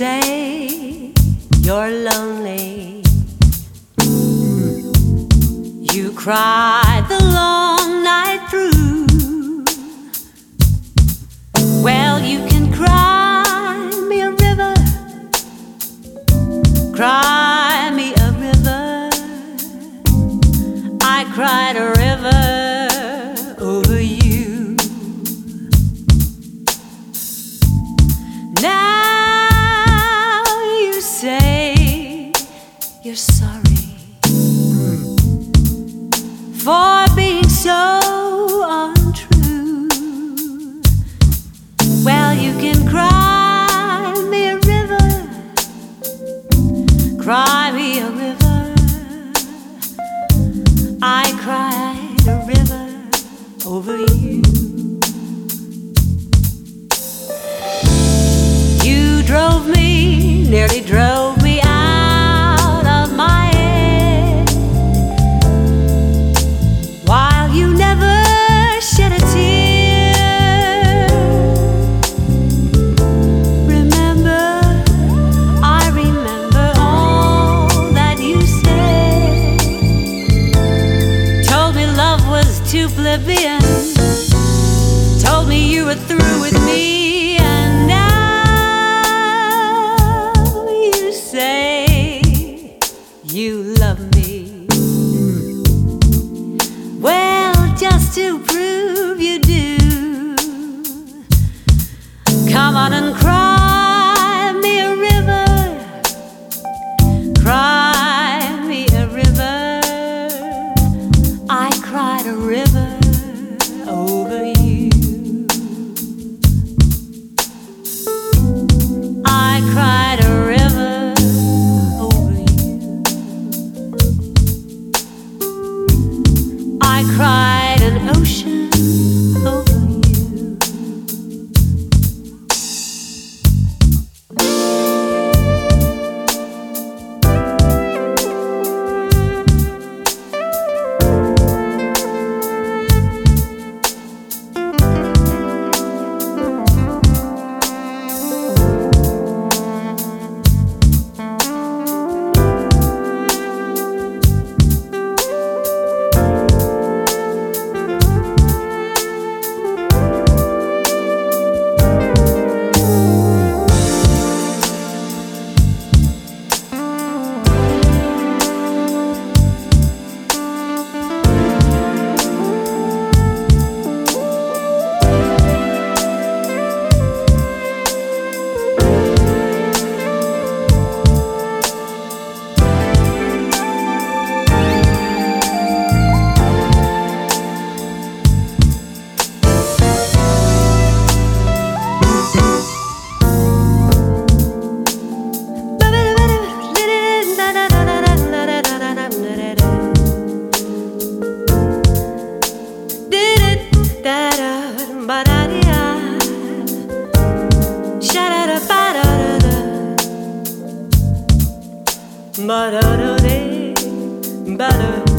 say you're lonely. You cried the long night through. Well, you can cry me a river, cry me a river. I cried a river over you. Now you say you're sorry for being so untrue. Well, you can cry me a river, cry me a river. I cried a river over you. You drove me, nearly drove me out of my head, while you never shed a tear. Remember, I remember all that you said. Told me love was too plebeian, told me you were through with me, and now you say you love me. Well, just to prove you do, come on and cry me a river, cry me a river. I cried a river over you. I cried a river over you. I cried an ocean over you. Ba-da-da-da, ba-da.